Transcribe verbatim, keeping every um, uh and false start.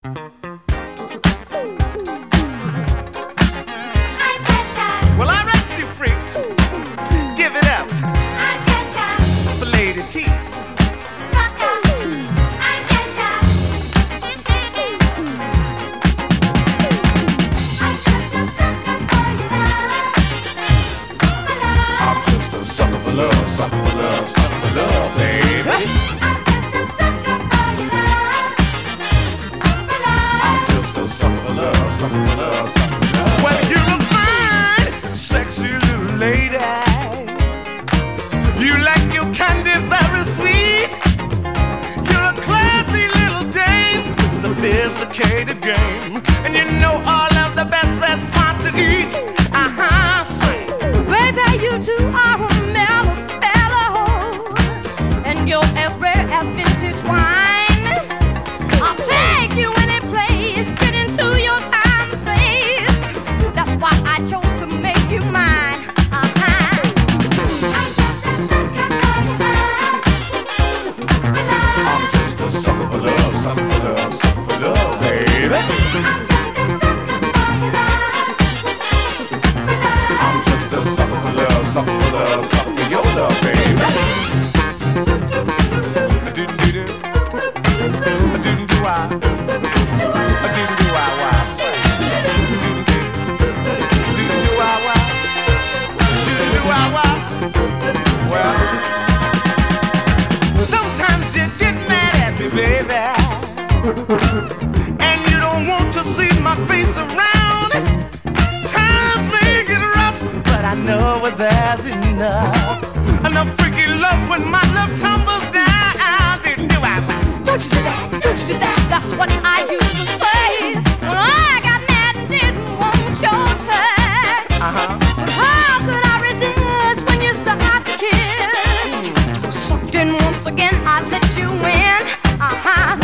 Well, all right, you freaks, give it up for Lady T. I'm just a sucker for love, sucker for love, sucker for love, baby. I'm just a sucker for love, sucker for love, sucker for love. Well, you're a fine, sexy little lady. You like your candy very sweet. You're a classy little dame with sophisticated game, and you know all of the best restaurants to eat. Uh-huh, say, baby, you two are a mellow fellow, and you're as rare as vintage wine. I'll take you any place, get into your time and space. That's why I chose to make you mine. Uh-huh. I'm just a sucker for love, sucker for love. I'm just a sucker for love, sucker for love, sucker for love, baby. I'm just a sucker for love, sucker for love. I'm just a sucker for love, sucker for love, sucker for your love, baby. I didn't do that. I didn't do I. I didn't do I, why? Say. Didn't do. Didn't do I, why? Didn't do I, why? Well, sometimes you get mad at me, baby, and you don't want to see my face around. Times may get rough, but I know there's enough. Enough freaky love when my love tumbles down. Didn't do I? Don't you do that, don't you do that. That's what I used to say when I got mad and didn't want your touch. Uh-huh. But how could I resist when you start to kiss? Sucked in once again, I let you in. Uh-huh.